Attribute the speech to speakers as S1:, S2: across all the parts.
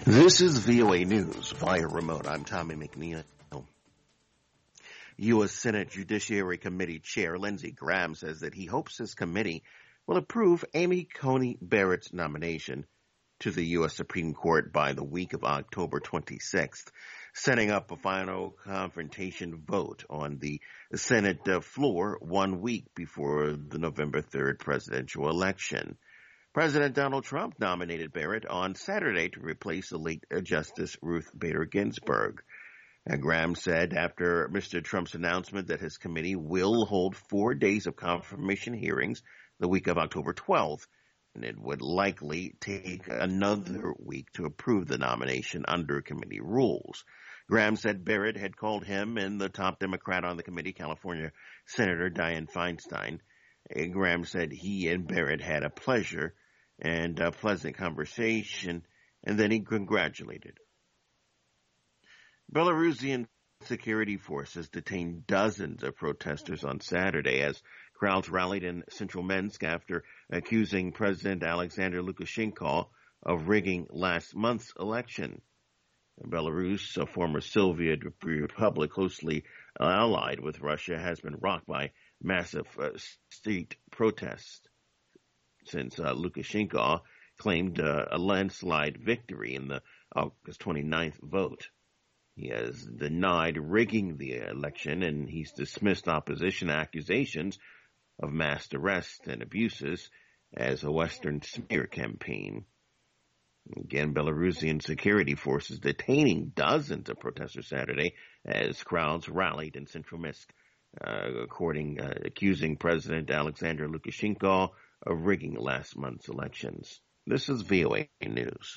S1: This is VOA News via remote. I'm Tommy McNeil. U.S. Senate Judiciary Committee Chair Lindsey Graham says that he hopes his committee will approve Amy Coney Barrett's nomination to the U.S. Supreme Court by the week of October 26th, setting up a final confrontation vote on the Senate floor 1 week before the November 3rd presidential election. President Donald Trump nominated Barrett on Saturday to replace the late Justice Ruth Bader Ginsburg. Graham said after Mr. Trump's announcement that his committee will hold 4 days of confirmation hearings the week of October 12th, and it would likely take another week to approve the nomination under committee rules. Graham said Barrett had called him and the top Democrat on the committee, California Senator Dianne Feinstein. Graham said he and Barrett had a pleasure and a pleasant conversation, and then he congratulated. Belarusian security forces detained dozens of protesters on Saturday as crowds rallied in central Minsk after accusing President Alexander Lukashenko of rigging last month's election. Belarus, a former Soviet republic closely allied with Russia, has been rocked by massive street protests since Lukashenko claimed a landslide victory in the August 29th vote. He has denied rigging the election, and he's dismissed opposition accusations of mass arrests and abuses as a Western smear campaign. Again, Belarusian security forces detaining dozens of protesters Saturday as crowds rallied in central Minsk, accusing President Alexander Lukashenko of rigging last month's elections. This is VOA News.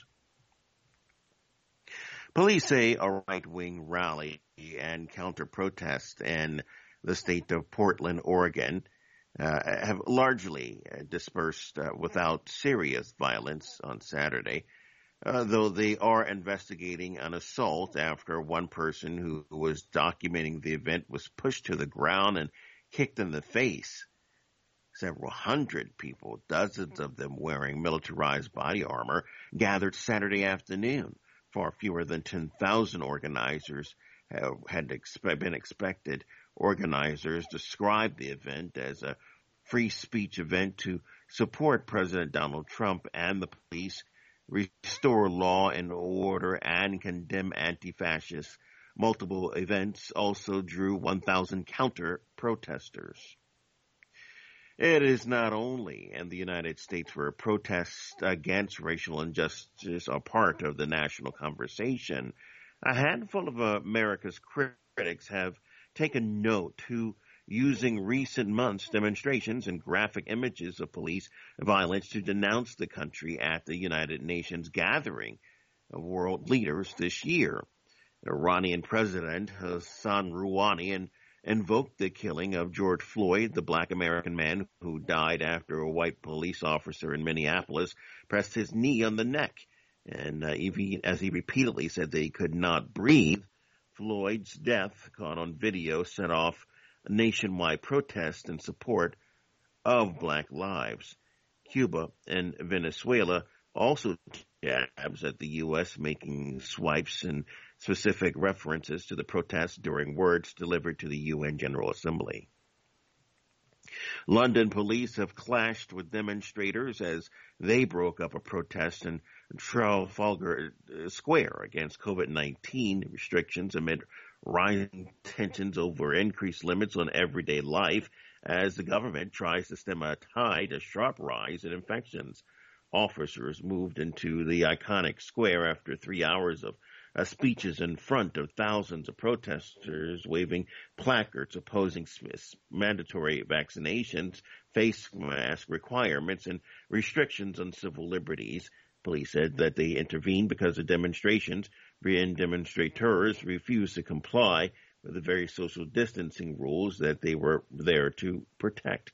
S1: Police say a right-wing rally and counter-protest in the state of Portland, Oregon, have largely dispersed without serious violence on Saturday, though they are investigating an assault after one person who was documenting the event was pushed to the ground and kicked in the face. Several hundred people, dozens of them wearing militarized body armor, gathered Saturday afternoon. Far fewer than 10,000 organizers had been expected. Organizers described the event as a free speech event to support President Donald Trump and the police, restore law and order, and condemn anti-fascists. Multiple events also drew 1,000 counter-protesters. It is not only in the United States where protests against racial injustice are part of the national conversation. A handful of America's critics have taken note to using recent months' demonstrations and graphic images of police violence to denounce the country at the United Nations gathering of world leaders this year. Iranian President Hassan Rouhani invoked the killing of George Floyd, the black American man who died after a white police officer in Minneapolis pressed his knee on the neck. And as he repeatedly said that he could not breathe, Floyd's death, caught on video, set off a nationwide protest in support of black lives. Cuba and Venezuela also jabs at the U.S., making swipes and specific references to the protests during words delivered to the UN General Assembly. London police have clashed with demonstrators as they broke up a protest in Trafalgar Square against COVID-19 restrictions amid rising tensions over increased limits on everyday life as the government tries to stem a tide, a sharp rise in infections. Officers moved into the iconic square after 3 hours of speeches in front of thousands of protesters waving placards opposing mandatory vaccinations, face mask requirements, and restrictions on civil liberties. Police said that they intervened because the demonstrations and demonstrators refused to comply with the very social distancing rules that they were there to protect.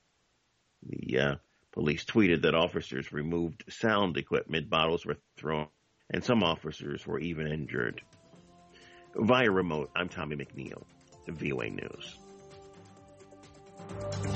S1: The police tweeted that officers removed sound equipment, bottles were thrown, and some officers were even injured. Via remote, I'm Tommy McNeil, VOA News.